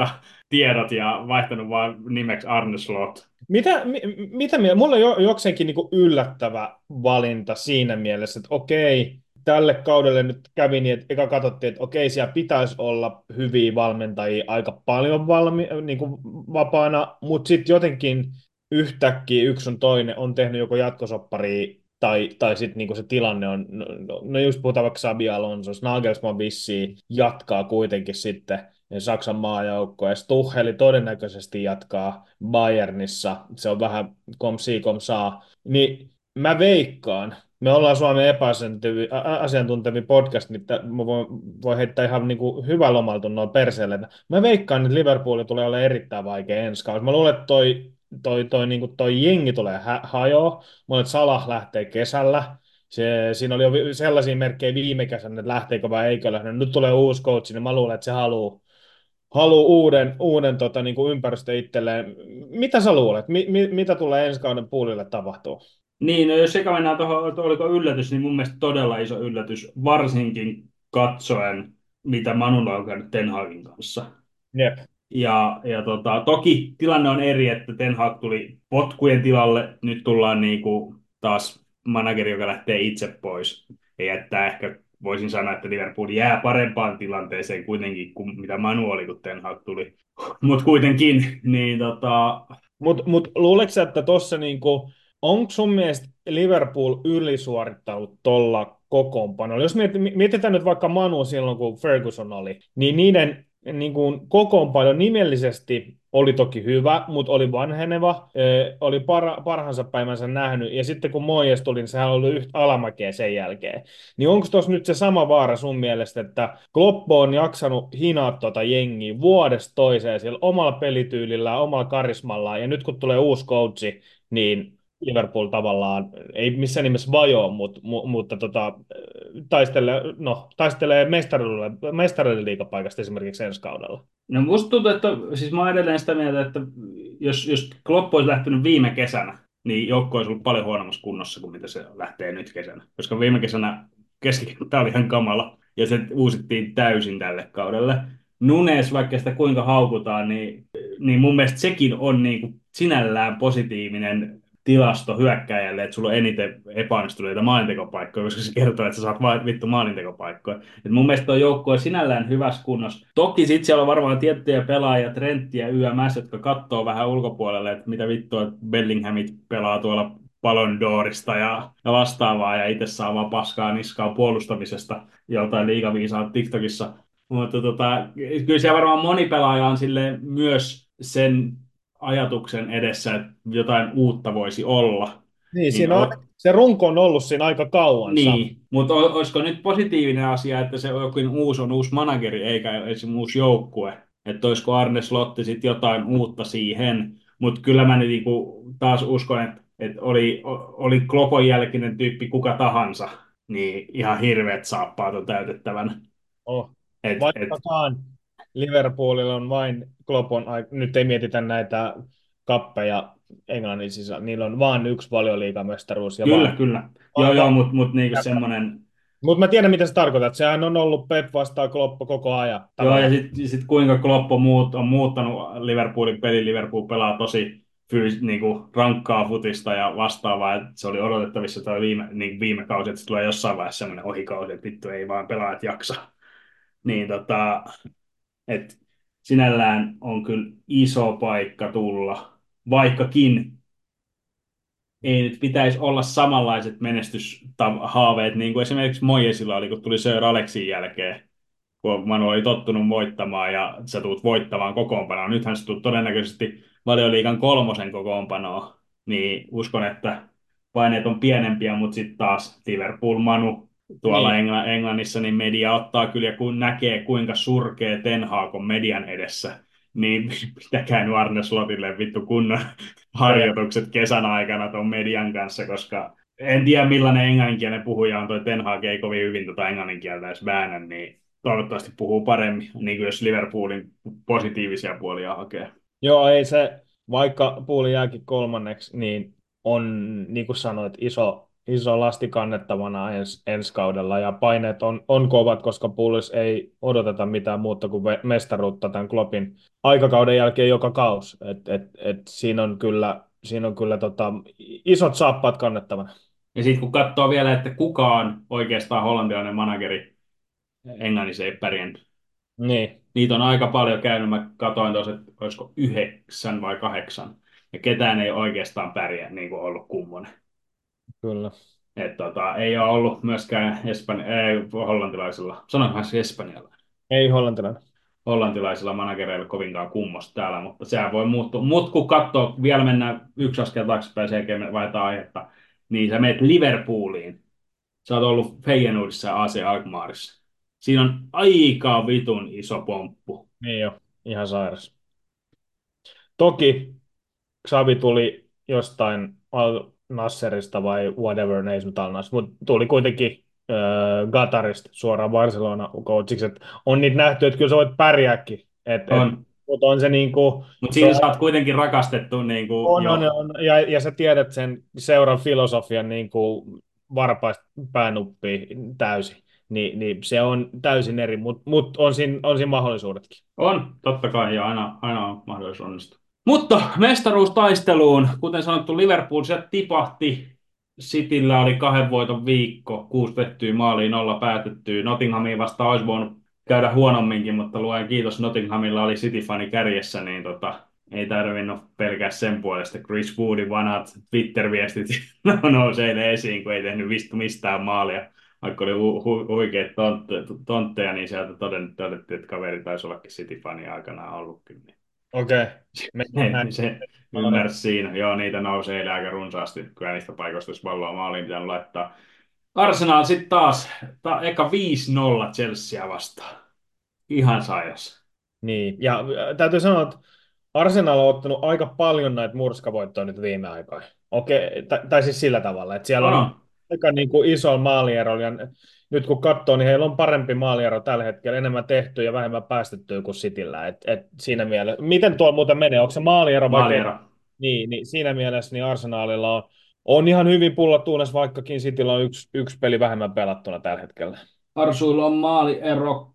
tiedot ja vaihtanut vaan nimeksi Arne Slot. Mitä, mi, mitä mieltä? Mulla on jo, jokseenkin niin yllättävä valinta siinä mielessä, että okei, tälle kaudelle nyt kävi niin, että eka katsottiin, että okei, siellä pitäisi olla hyviä valmentajia aika paljon valmi, niin kuin vapaana, mutta sitten jotenkin yhtäkkiä yksi on toinen on tehnyt joko jatkosoppari tai, tai sitten niin se tilanne on, no, no no just puhutaan vaikka Xabi Alonso, Nagelsmann vissiin jatkaa kuitenkin sitten Saksan maajoukkoja. Tucheli todennäköisesti jatkaa Bayernissa. Se on vähän kom si kom saa. Niin mä veikkaan, me ollaan Suomen epäasiantuntevin podcast, niin mä voin, voi heittää ihan niin kuin hyvällä omaltunnolla perseelle. Mä veikkaan, että Liverpool tulee olemaan erittäin vaikea ensi kausi. Mä luulen, että toi, toi, toi, niin kuin toi jengi tulee hä- hajoa. Mä luulen, että Salah lähtee kesällä. Se, siinä oli jo vi- sellaisia merkkejä viime kesänä, että lähteekö vai eikö lähde. Nyt tulee uusi coach, niin mä luulen, että se haluaa haluu uuden, uuden tota, niin kuin ympäristö itselleen. Mitä sä luulet? Mi, mi, mitä tulee ensi kauden puolille tapahtuu? Niin, no jos sekä mennään tuohon, että oliko yllätys, niin mun mielestä todella iso yllätys, varsinkin katsoen, mitä Manulla on käynyt Ten Hagin kanssa. Jep. Ja, ja tota, toki tilanne on eri, että Ten Hag tuli potkujen tilalle, nyt tullaan niinku taas manageri, joka lähtee itse pois. Ja jättää ehkä, voisin sanoa, että Liverpool jää parempaan tilanteeseen kuitenkin kuin mitä Manu oli, kun Ten Hag tuli. Mutta kuitenkin, niin tota, Mutta mut, luuletko sä, että tuossa niinku, onko sun mielestä Liverpool ylisuorittanut tuolla kokoonpanolla? Jos miet- mietitään nyt vaikka Manu silloin, kun Ferguson oli, niin niiden niin kuin kokoonpano nimellisesti oli toki hyvä, mutta oli vanheneva, ö, oli para, parhaansa päivänsä nähnyt, ja sitten kun Moyes tuli, niin sehän oli yhtä alamäkeä sen jälkeen. Niin onko tuossa nyt se sama vaara sun mielestä, että Klopp on jaksanut hinaa tuota jengiä vuodesta toiseen sillä omalla pelityylillään, omalla karismallaan, ja nyt kun tulee uusi coachi, niin Liverpool tavallaan, ei missään nimessä vajoa, mutta, mu, mutta tota, taistelee, no, taistelee mestaruudelle, mestaruuden liigapaikasta esimerkiksi ensi kaudella. no musta tuntuu, että siis mä oon edelleen sitä mieltä, että jos, jos Klopp olisi lähtenyt viime kesänä, niin joukko olisi ollut paljon huonommassa kunnossa kuin mitä se lähtee nyt kesänä. Koska viime kesänä keskikenttä oli ihan kamala ja se uusittiin täysin tälle kaudelle. Nunes, vaikka sitä kuinka haukutaan, niin, niin mun mielestä sekin on niin kuin sinällään positiivinen tilasto hyökkäjälle, että sulla on eniten epäonnistuneita maalintekopaikkoja, koska se kertoo, että sä saat vaan vittu maalintekopaikkoja. Et mun mielestä tuo joukkue on sinällään hyvässä kunnossa. Toki sitten siellä on varmaan tiettyjä pelaajia, Trenttiä, Y M S, jotka katsoo vähän ulkopuolelle, että mitä vittua Bellinghamit pelaa tuolla Ballon d'Orista ja, ja vastaavaa, ja itse saa vaan paskaa niskaa puolustamisesta joltain liigaviisaa TikTokissa. Mutta tota, kyllä siellä varmaan moni pelaaja on sille myös sen ajatuksen edessä, että jotain uutta voisi olla. Niin, Niin, siinä on, o, se runko on ollut siinä aika kauan. niin. Mutta olisiko nyt positiivinen asia, että se jokin uusi on uusi manageri eikä esimerkiksi uusi joukkue? Että olisiko Arne Slotti sitten jotain uutta siihen? Mutta kyllä mä nyt niinku taas uskon, että, että oli, oli Klopon jälkinen tyyppi kuka tahansa, niin ihan hirveät saappaat on täytettävänä. Oh. Et, et, Vaikkakaan Liverpoolilla on vain Kloppon, nyt ei mietitä näitä kappeja Englannin sisällä, niillä on vain yksi valioliigamestaruus. kyllä, Vaan, kyllä. Joo, vaan, joo, mutta mut niinku semmoinen. mutta mä tiedän, mitä se tarkoittaa. Sehän on ollut Pep vastaan Kloppo koko ajan. Joo, Tavallaan. ja sitten sit kuinka Klopp on, muut, on muuttanut Liverpoolin peli. Liverpool pelaa tosi fyys, niinku, rankkaa futista ja vastaavaa. Et se oli odotettavissa toi viime, niin viime kausi, että se tulee jossain vaiheessa semmoinen ohikausi, että vittu ei vaan pelaajat jaksa. Niin tota, et sinällään on kyllä iso paikka tulla, vaikkakin ei nyt pitäisi olla samanlaiset menestyshaaveet, niin kuin esimerkiksi Moyesilla oli, kun tuli Sir Alexin jälkeen, kun Manu oli tottunut voittamaan ja sä tulet voittamaan kokoonpanoa. Nythän sä tulet todennäköisesti Valioliigan kolmosen kokoonpanoa, niin uskon, että paineet on pienempiä, mutta sitten taas Liverpool Manu tuolla Niin. Engl- Englannissa, niin media ottaa kyllä, ja kun näkee kuinka surkea Ten Hag on median edessä, niin pitäkää nyt Arne Slotille vittu kunnon harjoitukset kesän aikana tuon median kanssa, koska en tiedä millainen englanninkielinen puhuja on, toi Ten Hag ei kovin hyvin tota englanninkieltä edes väännä, niin toivottavasti puhuu paremmin, niin kuin jos Liverpoolin positiivisia puolia hakee. Joo, ei se, vaikka puoli jääkin kolmanneksi, niin on, niin kuin sanoit, iso, iso lasti kannettavana ens, ensi kaudella ja paineet on, on kovat, koska Bulls ei odoteta mitään muuta kuin ve- mestaruutta tämän Kloppin aikakauden jälkeen joka kaus. Et, et, et siinä on kyllä, siinä on kyllä tota, isot saappaat kannettavana. Ja sitten kun katsoo vielä, että kuka on oikeastaan hollantilainen manageri, Englannissa ei pärjännyt. Niin, Niitä on aika paljon käynyt. Mä katsoin tuossa, että olisiko yhdeksän vai kahdeksan. Ja ketään ei oikeastaan pärjää niin kuin ollut kummonen. kyllä. Et tota, ei ole ollut myöskään Espanja, ei, hollantilaisilla, sanoinkohan se espanjalla, Ei hollantilainen. hollantilaisilla managereilla kovinkaan kummosta täällä, mutta sehän voi muuttua. Mutta kun katsoo, vielä mennään yksi askel taaksepäin, sen jälkeen me vaihdetaan aihetta, niin sä meet Liverpooliin. Sä oot ollut Feyenoordissa ja A C Alkmaarissa. Siinä on aika vitun iso pomppu. Niin jo, ihan sairas. Toki Xavi tuli jostain Al Nasserista vai whatever name nyt Al Nassr, mutta tuli kuitenkin äh, Qatarista suoraan Barcelona coachiksi. Et on niitä nähty, että kyllä sä voit pärjääkin. Et, et, On. mutta on se niinku, Mutta se siinä on, sä oot kuitenkin rakastettu niin kuin on, on, jo. on ja, ja sä tiedät sen seuran filosofian niinku varpaista päänuppiin täysin. Ni, niin se on täysin eri, mutta mut on, siinä, on siinä mahdollisuudetkin. On, totta kai, ja aina, aina on mahdollisuus onnistua. Mutta mestaruustaisteluun, kuten sanottu, Liverpool sieltä tipahti. Cityllä oli kahden voiton viikko, kuusi tehtyä maaliin, nolla päätettyä. Nottinghamiin vastaan olisi voinut käydä huonomminkin, mutta luen kiitos, Nottinghamilla oli City-fani kärjessä, niin tota, ei tarvinnut pelkää sen puolesta. Chris Woodin vanhat Twitter-viestit no, nousee esiin, kun ei tehnyt vistu mistään maalia. Vaikka oli hu- hu- huikeat tontte- tontteja, niin sieltä toden- todettiin, että kaveri taisi ollakin City-fani aikanaan ollutkin. Niin Okei. Okay. niin se ymmärsi siinä. Joo, niitä nousee eilen aika runsaasti. Kyllä niistä paikoista, jos palloa maaliin pitänyt laittaa. Arsenal sitten taas, ta, eka viisi nolla Chelsea vastaan. Ihan sairas. Niin, ja äh, täytyy sanoa, että Arsenal on ottanut aika paljon näitä murskavoittoja nyt viime aikoina. Okei, tai, tai siis sillä tavalla, että siellä On, on on. aika niin kuin iso maaliero, ja nyt kun katsoo, niin heillä on parempi maaliero tällä hetkellä, enemmän tehty ja vähemmän päästettyä kuin Cityllä. Et, et siinä mielessä, miten tuo muuten menee, onko se maaliero vai te? Maaliero. Niin, niin siinä mielessä niin Arsenalilla on, on ihan hyvin pullatuunas, vaikkakin Cityllä on yksi, yksi peli vähemmän pelattuna tällä hetkellä. Arsuilla on maaliero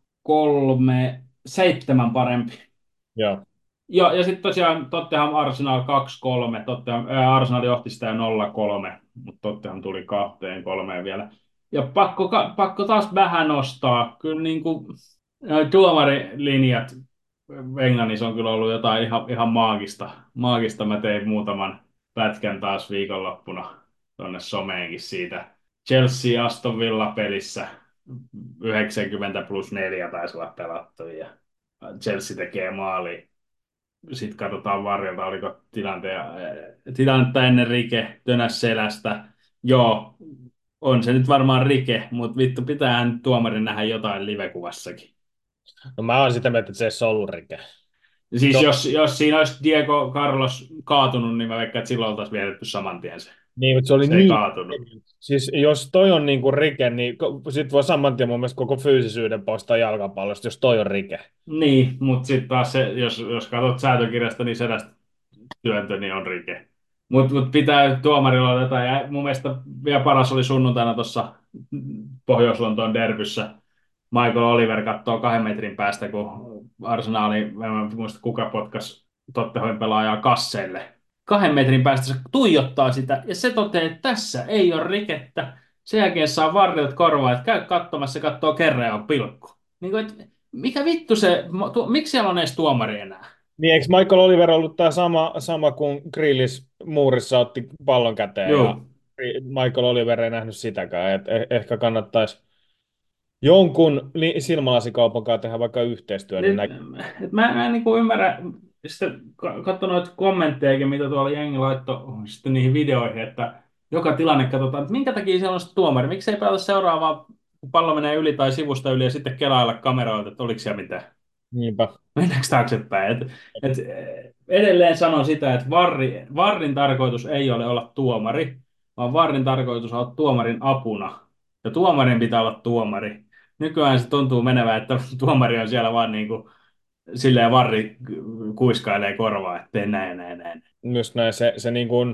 kolme, seitsemän parempi. Joo. Ja, ja sitten tosiaan Tottenham Arsenal kaksi kolme. Tottenham, ää, Arsenal johti sitä nolla kolme, mutta Tottenham tuli kahteen kolmeen vielä. Ja pakko, ka- pakko taas vähän nostaa. Kyllä niin kuin, ää, tuomarilinjat Englannissa on kyllä ollut jotain ihan, ihan maagista. Maagista mä tein muutaman pätkän taas viikonloppuna tuonne someenkin siitä. Chelsea Aston Villa pelissä yhdeksänkymmentä plus neljä taisi olla pelattu ja Chelsea tekee maali. Sitten katsotaan varjelta, oliko tilanteen, tilannetta ennen rike, tönäs selästä. Joo, on se nyt varmaan rike, mutta vittu, pitäähän tuomarin nähdä jotain livekuvassakin. No mä oon sitä mieltä, että se ei ollut rike. Siis To- jos, jos siinä olisi Diego Carlos kaatunut, niin mä veikkaan, että silloin oltaisiin vietetty saman tien se. Niin, mutta se oli Se ei niin. kaatunut. Siis jos toi on niinku rike, niin sit voi saman tien mun mielestä koko fyysisyyden poistaa jalkapallosta, jos toi on rike. Niin, mutta sitten taas se, jos, jos katsot säätökirjasta, niin selästä työntö, niin on rike. Mutta mut pitää tuomarilla olla jotain. Ja mun mielestä vielä paras oli sunnuntaina tuossa Pohjois-Lontoon derbyssä. Michael Oliver katsoo kahden metrin päästä, kun Arsenali, en muista kuka potkas Tottenhamin pelaajaa kasseille. Kahden metrin päästä se tuijottaa sitä ja se toteaa, että tässä ei ole rikettä. Sen jälkeen saa vartiot korvaa, että käy katsomassa, se katsoo kerran ja on pilkku. Niin kuin, että mikä vittu se, tu, miksi siellä on edes tuomari enää? Niin eikö Michael Oliver ollut tämä sama, sama kuin Grealish muurissa otti pallon käteen ja Joo. Michael Oliver ei nähnyt sitäkään. Et eh- ehkä kannattaisi jonkun li- silmälasikaupan kanssa tehdä vaikka yhteistyötä. Niin Nyt, näin. et mä, mä en niin kuin ymmärrä, sitten katson noita kommentteja, mitä tuolla jengi laittoi sitten niihin videoihin, että joka tilanne katsotaan, että minkä takia siellä on se tuomari, miksi ei pelata seuraavaa, kun pallo menee yli tai sivusta yli ja sitten kelailla kameroilta, että oliko siellä mitään. Niinpä. Mennäänkö taaksepäin? Et, et, edelleen sanon sitä, että varri, varrin tarkoitus ei ole olla tuomari, vaan varrin tarkoitus on olla tuomarin apuna. Ja tuomarin pitää olla tuomari. Nykyään se tuntuu menevän, että tuomari on siellä vaan niin kuin silleen varri kuiskailee korvaa, että tee näin, näin, näin. Just näin, se, se niin kuin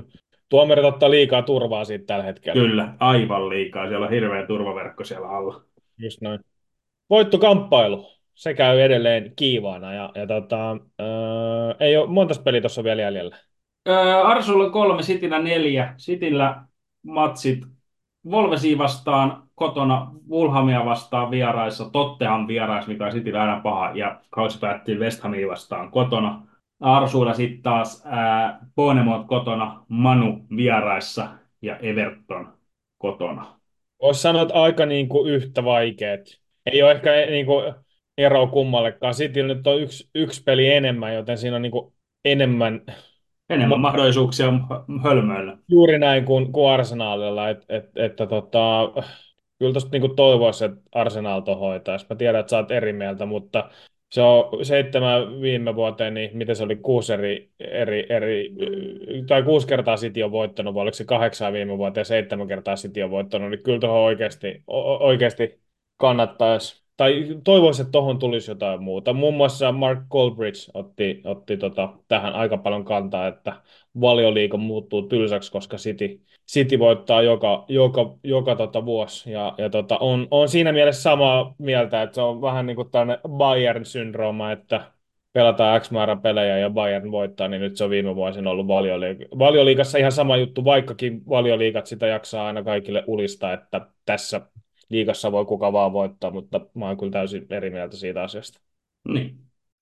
Tuomarit ottaa liikaa turvaa siitä tällä hetkellä. Kyllä, aivan liikaa. Siellä on hirveä turvaverkko siellä alla. Just noin. Voittokamppailu. Se käy edelleen kiivaana. Ja, ja tota, öö, ei ole monta peliä tuossa vielä jäljellä. Öö, Arsulla kolme, Cityllä neljä. Cityllä matsit Wolvesia vastaan kotona, Fulhamia vastaan vieraissa, Tottenham vierais, mikä on Cityllä aina paha, ja kausi päättyy West Hamia vastaan kotona. Arsuilla sitten taas ää, Bournemouth kotona, Manu vieraissa ja Everton kotona. Voisi sanoa, että aika niin kuin yhtä vaikeet. Ei ole ehkä niin kuin eroa kummallekaan. Cityllä nyt on yksi, yksi peli enemmän, joten siinä on niin kuin enemmän Enemmän mahdollisuuksia hölmöillä. juuri näin kuin, kuin Arsenalilla. Et, et, että tota, kyllä tuosta niin toivoisi, että Arsenal to hoitaisi. Mä tiedän, että sä oot eri mieltä, mutta se on seitsemän viime vuoteen, niin miten se oli kuusi eri, eri, eri tai kuusi kertaa City on voittanut, vai oliko se kahdeksan viime vuoteen ja seitsemän kertaa City on voittanut, niin kyllä tuohon oikeasti, o- oikeasti kannattaisi, tai toivoisi, että tuohon tulisi jotain muuta. Muun muassa Mark Goldbridge otti, otti tota, tähän aika paljon kantaa, että Valioliiga muuttuu tylsäksi, koska City, City voittaa joka, joka, joka tota vuosi. Ja, ja tota, on, on siinä mielessä samaa mieltä, että se on vähän niin kuin tämmöinen Bayern-syndrooma, että pelataan X määrä pelejä ja Bayern voittaa, niin nyt se on viime vuosina ollut Valioliig- Valioliigassa ihan sama juttu, vaikkakin Valioliigat sitä jaksaa aina kaikille ulista, että tässä liigassa voi kuka vaan voittaa, mutta mä oon kyllä täysin eri mieltä siitä asiasta. Niin.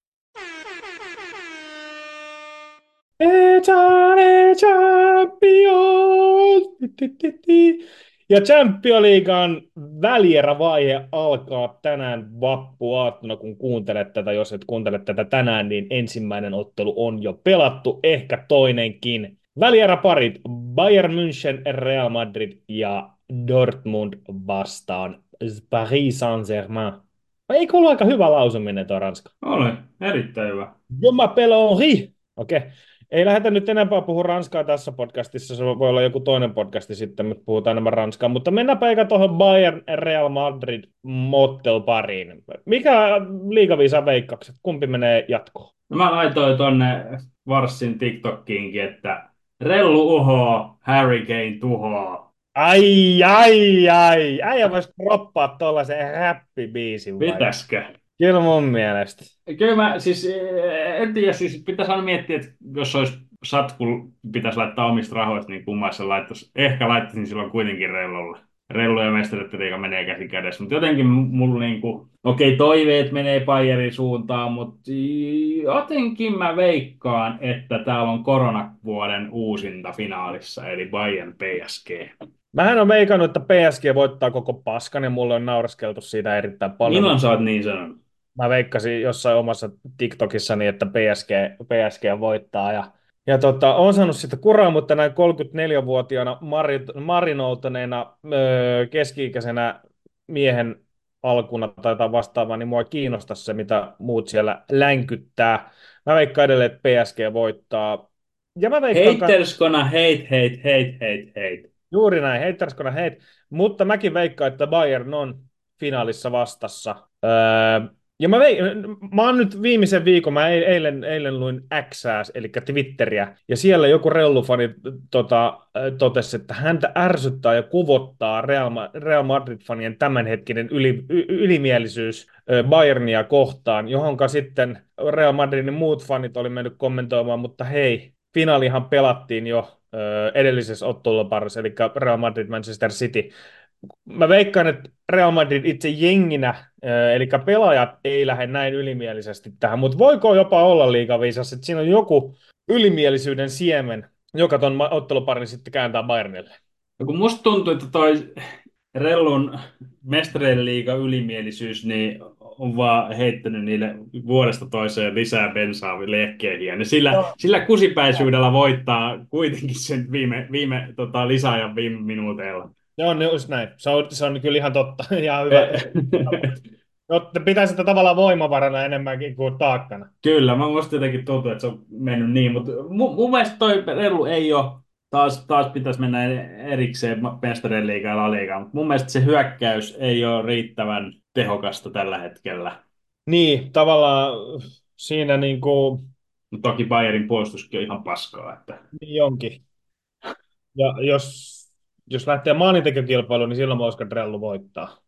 Eternal champion! Ti, ti, ti. Ja Champions Leaguean välierävaihe alkaa tänään vappuaattona, kun kuuntelet tätä. Jos et kuuntele tätä tänään, niin ensimmäinen ottelu on jo pelattu, ehkä toinenkin. Välieräparit Bayern München, Real Madrid ja Dortmund vastaan Paris Saint-Germain. Eikö ollut aika hyvä lausuminen tuo ranska? Oli, erittäin hyvä. Je m'appelle Henri. Okei. Okay. Ei lähdetä nyt enempää puhua ranskaa tässä podcastissa, se voi olla joku toinen podcasti sitten, mutta puhutaan enemmän ranskaa. Mutta mennäänpä eikä tuohon Bayern Real Madrid mottelpariin. Mikä liigaviisa veikkaukset? Kumpi menee jatkoon? No mä laitoin tonne Varssin TikTokkiinkin, että Rellu uhoo, Harry Kane tuhoo. Ai, ai, ai. Äijä voisi droppaa tuollaisen räppibiisin vai? Pitäisikö? Kyllä mun mielestä. Kyllä mä siis, eh, en tiedä, siis pitäisi aina miettiä, että jos olisi Satkul pitäisi laittaa omista rahoista, niin kummassa laittaisi. Ehkä laittaisin silloin kuitenkin Rellolle. Rello ja Mestaretteliiga menee käsi kädessä, mutta jotenkin mulla niinku, okei okay, toiveet menee Bayerin suuntaan, mutta jotenkin mä veikkaan, että täällä on koronavuoden uusinta finaalissa, eli Bayern P S G. Mähän on veikannut, että P S G voittaa koko paskan ja mulle on naureskeltu siitä erittäin paljon. Milloin sä oot niin sanonut? Mä veikkasin jossain omassa TikTokissani, että P S G, P S G voittaa. Ja, ja tota, on saanut sitä kuraa, mutta näin kolmekymmentäneljävuotiaana mari, marinoutuneena öö, keski-ikäisenä miehen alkuna tai jotain vastaavaa, niin mua kiinnostaa se, mitä muut siellä länkyttää. Mä veikkaan edelleen, että P S G voittaa. Ja mä veikkaan... Haters gonna hate, hate, hate, hate, hate. Juuri näin, haters gonna hate. Mutta mäkin veikkaan, että Bayern on finaalissa vastassa. Öö, Ja mä, vei, mä oon nyt viimeisen viikon, mä eilen, eilen luin Xää, eli Twitteriä, ja siellä joku Rellu-fani tota, totesi, että häntä ärsyttää ja kuvottaa Real, Real Madrid-fanien tämänhetkinen yli, y, ylimielisyys Bayernia kohtaan, johonka sitten Real Madridin muut fanit oli mennyt kommentoimaan, mutta hei, finaalihan pelattiin jo edellisessä otteluparissa, eli Real Madrid-Manchester City. Mä veikkaan, että Real Madrid itse jenginä, eli pelaajat ei lähde näin ylimielisesti tähän, mutta voiko jopa olla liigaviisas, että siinä on joku ylimielisyyden siemen, joka ton otteluparin sitten kääntää Bayernille? No kun musta tuntuu, että toi Rellun mestarien liiga ylimielisyys niin on vaan heittänyt niille vuodesta toiseen lisää bensaa lehkeihin. Ja ne sillä, no. sillä kusipäisyydellä voittaa kuitenkin sen viime, viime tota, lisäajan viime minuuteilla. Joo, no, just näin. Se on, se on kyllä ihan totta. Ihan hyvä. Jotta pitäisi sitä tavallaan voimavarana enemmänkin kuin taakkana. Kyllä, mä musta jotenkin tuntuu, että se on mennyt niin, mutta mun, mun mielestä toi Rellu ei ole, taas, taas pitäisi mennä erikseen mestarien liigaan ja La Ligaan, mutta mun mielestä se hyökkäys ei ole riittävän tehokasta tällä hetkellä. Niin, tavallaan siinä niin kuin... Toki Bayerin puolustuskin on ihan paskaa. Että... Niin onkin. Ja jos, jos lähtee maalintekokilpailuun, niin silloin mä uskon, että Rellu voittaa.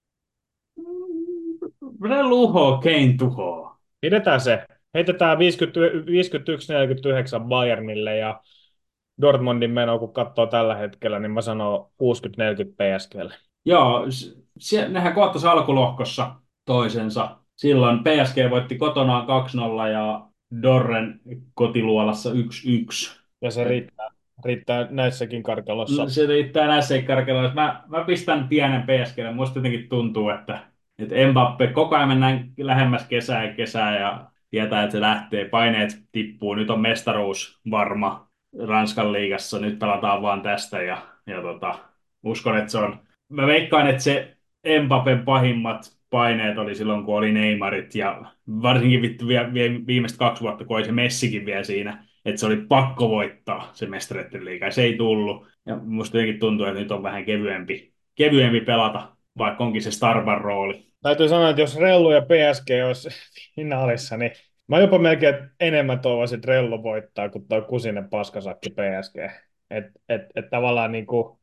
Rellu uhoo, Kane tuhoo. Pidetään se. Heitetään viisikymmentä viisikymmentäyksi neljäkymmentäyhdeksän Bayernille ja Dortmundin meno, kun katsoo tällä hetkellä, niin mä sanon kuusikymmentä neljäkymmentä P S G:lle. Joo, s- se, nehän kohtasi alkulohkossa toisensa. Silloin P S G voitti kotonaan kaksi nolla ja Dorren kotiluolassa yksi yksi. Ja se Et riittää, riittää näissäkin karkelossa. se riittää näissä karkeloissa. Mä, mä pistän pienen P S G:lle. Musta jotenkin tuntuu, että, että Mbappe koko ajan mennään lähemmäs kesää ja kesää ja tietää, että se lähtee. Paineet tippuu. Nyt on mestaruus varma Ranskan liigassa. Nyt pelataan vaan tästä ja, ja tota, uskon, että se on. Mä veikkaan, että se Mbappen pahimmat paineet oli silloin, kun oli Neymarit ja varsinkin vittu vie, vie, viimeiset kaksi vuotta, kun oli se Messikin vielä siinä, että se oli pakko voittaa se mestareiden liiga ja se ei tullut. Ja musta jotenkin tuntuu, että nyt on vähän kevyempi, kevyempi pelata, vaikka onkin se Starban rooli. Täytyy sanoa, että jos Rellu ja P S G olisi finaalissa, niin mä jopa melkein enemmän toivoisin, että Rellu voittaa, kuin tuo kusinen paskasakki P S G. Että et, et tavallaan niinku,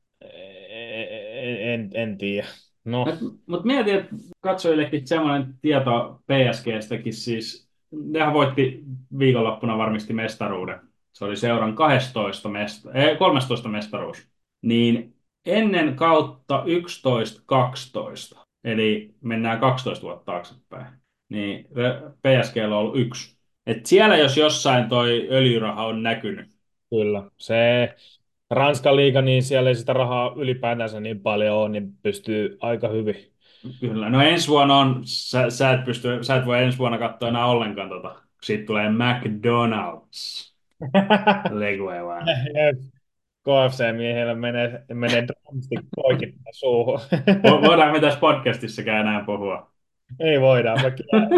en, en, en tiedä. No, Mutta mietin, että katsojillekin semmoinen tieto P S G:stäkin siis, nehän voitti viikonloppuna varmisti mestaruuden. Se oli seuran kahdestoista mesta, eh, kolmastoista mestaruus. Niin ennen kautta yksitoista kaksitoista, eli mennään kaksitoista vuotta taaksepäin, niin P S G:llä on ollut yksi. Et siellä jos jossain toi öljyraha on näkynyt. kyllä. Se Ranskan liiga, niin siellä ei sitä rahaa ylipäätänsä niin paljon ole, niin pystyy aika hyvin. Kyllä. No ensi vuonna on, sä, sä, et pysty, sä et voi ensi vuonna katsoa enää ollenkaan tota. Siitä tulee McDonald's. Legue vaan. K F C-miehellä menee, menee drumstick poikittain suuhun. Vo- Voidaanko me tässä podcastissakaan enää puhua? Ei voida. Mä,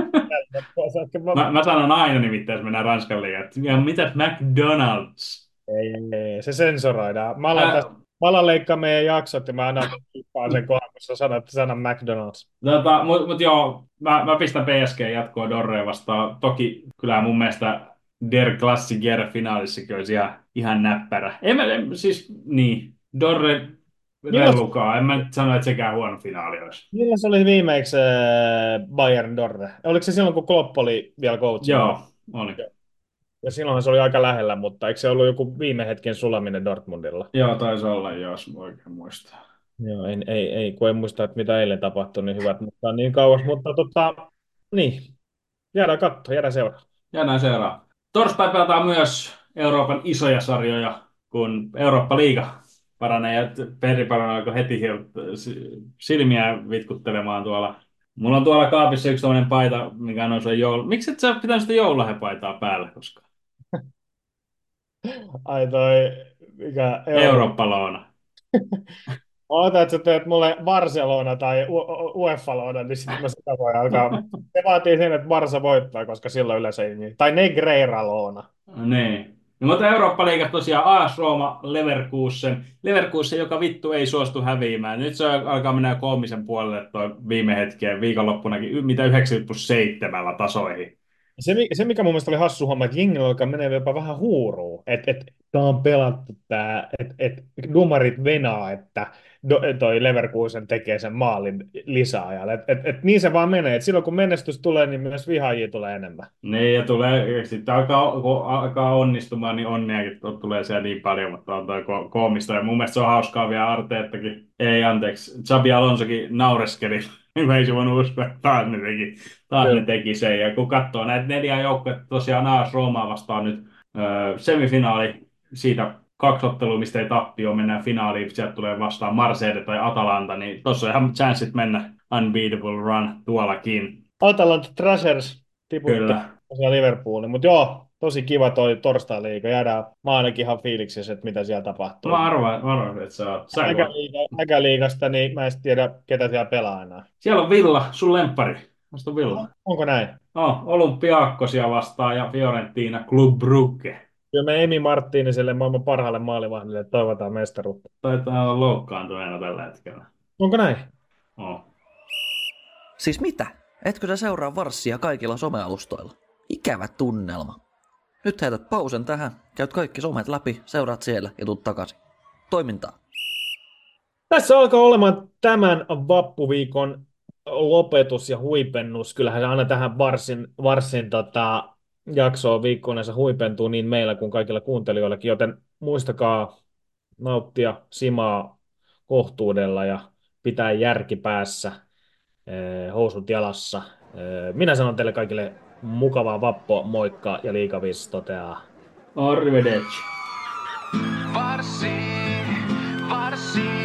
Mä, mä sanon aina nimittäin, jos mennään Ranskan liigaan, että ja mitäs McDonald's? ei, ei, se sensoroidaan. Mä alan, Ää, tästä, mä alan leikkaa meidän jaksot ja mä annan tippaan sen kohdan, kun sä sanot sanan McDonald's. tota, mut, mut joo, mä, mä pistän P S G jatkoa Dorrea vastaan. Toki kyllä mun mielestä Der Klassiker finaalissakin olisi ihan, ihan näppärä. En mä, en, siis niin, Dorre rellukaa. En mä nyt sano, että sekään huono finaali olisi. Milloin se oli viimeksi äh, Bayern Dorre? Oliko se silloin, kun Klopp oli vielä coachina? Joo, oli. Ja silloin se oli aika lähellä, mutta eikö se ollut joku viime hetken sulaminen Dortmundilla? Joo, taisi olla, jos oikein muistaa. Joo, ei, ei, ei, kun en muista, että mitä eilen tapahtui, niin hyvät, mutta niin kauas. Mutta tota, niin, jäädään katsoa, jäädään seuraa. Jäädään seuraa. Torstai pelataan myös Euroopan isoja sarjoja, kun Eurooppa-liiga paranee ja Perri alkoi heti silmiä vitkuttelemaan tuolla. Mulla on tuolla kaapissa yksi tämmöinen paita, mikä on se joulu. Miksi et sä ole pitänyt sitä joululahjapaitaa päällä koskaan? Ai toi, mikä Euro... Eurooppa-loona. Oota, että sä teet mulle Barcelona tai UEFA-loona, niin sitten mä sitä voi alkaa. Se vaatii sen, että Barsa voittaa, koska silloin yleensä ei niin. Tai Negreira-loona. Niin. No, mutta Eurooppa-liiga tosiaan A S Rooma, Leverkusen. Leverkusen, joka vittu ei suostu häviämään. Nyt se alkaa mennä koomisen puolelle toi viime hetkeen viikonloppunakin, mitä yhdeksän pilkku seitsemän tasoihin. Se, mi- se, mikä mun mielestä oli hassu homma, että jengillä alkaa menee jopa vähän huuruun, että et, tää on pelattu tää, että et, dumarit venaa, että do, toi Leverkusen tekee sen maalin lisäajalla. Et, et, et niin se vaan menee, että silloin kun menestys tulee, niin myös vihaajia tulee enemmän. Niin, ja tulee, sitten alkaa, kun alkaa onnistumaan, niin onniakin tulee siellä niin paljon, mutta on toi ko- koomista. Ja mun mielestä se on hauskaa vielä Arteettakin. Ei, anteeksi, Xabi Alonsokin naureskeli. Mä ei se voinut uskoa, että taas ne teki, taas ne teki sen. Ja kun katsoo näitä neljää joukkoja, tosiaan A S Roomaa vastaan nyt öö, semifinaali siitä kaksi ottelua, mistä ei tappio, mennään finaaliin, sieltä tulee vastaan Marseille tai Atalanta, niin tuossa on ihan chanssit mennä unbeatable run tuollakin. Atalanta Thrashers tiputti Kyllä. tosiaan Liverpoolin, mutta joo, tosi kiva toi torstai-liiga. Jäädään, mä ainakin ihan fiiliksissä, että mitä siellä tapahtuu. Mä arvaan, arvaan että sä oot. Sä voit. Äkäliiga- Äkäliigasta, niin mä en sit tiedä, ketä siellä pelaa enää. Siellä on Villa, sun lemppari. Musta on Villa. Onko näin? No, Olympiakkosia vastaan ja Fiorentina Club Brugge. Kyllä me Emi Marttiiniselle maailman parhaalle maalivahdille toivotaan mestaruutta. Taitaa olla loukkaantuneena tällä hetkellä. Onko näin? Oh. Siis mitä? Etkö sä seuraa Varssia kaikilla somealustoilla? Ikävä tunnelma. Nyt heität pausen tähän, käyt kaikki somet läpi, seuraat siellä ja tuut takaisin. Toimintaa. Tässä alkaa olemaan tämän vappuviikon lopetus ja huipennus. Kyllähän se aina tähän varsin, varsin tota, jaksoon viikkoonsa huipentuu niin meillä kuin kaikilla kuuntelijoillakin, joten muistakaa nauttia simaa kohtuudella ja pitää järki päässä, eh, housut jalassa. Eh, Minä sanon teille kaikille mukavaa vappua, moikka ja Liikaviis toteaa. Arrivederci. Varssi, varssi.